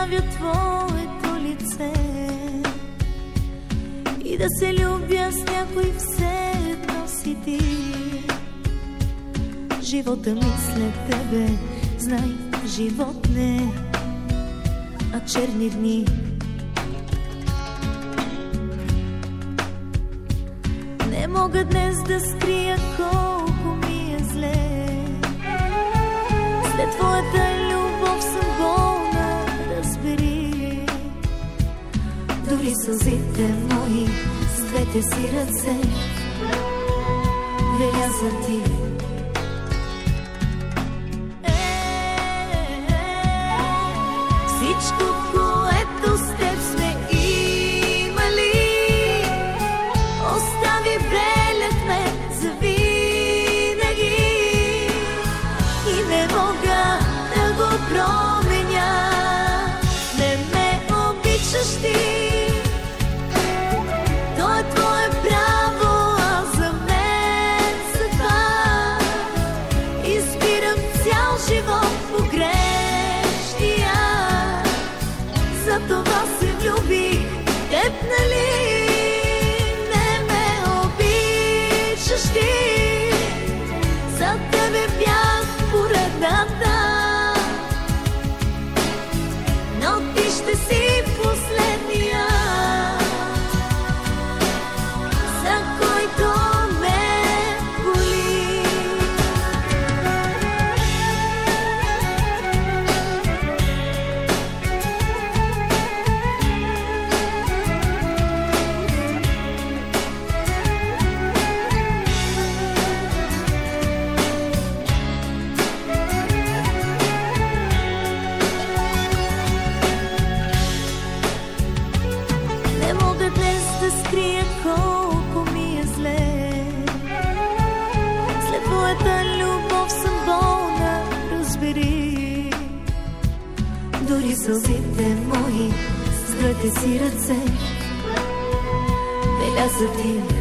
оставя твоето лице и да се любя с някой все едно си ти. Живота ми след тебе, знай, живот не, а черни дни. Не мога днес да скрия колко ми е зле. След твоята любов съм болна, разбери. Дори сълзите мои с двете си ръце веля за ти. Всичко, което с теб сме имали, остави белят ме завинаги и не мога да го променя. Не ме обичаш ти, то е твое право, а за мен съдба. Избирам цял живот по грешния, затова се влюбих в теб, нали? Не ме обичаш ти, за тебе бях поредната, но ти ще си последния, за който ме боли. Не мога днес да скрия колко ми е зле. След твоята любов съм болна, разбери. Дори сълзите мои с двете си ръце веля за ти.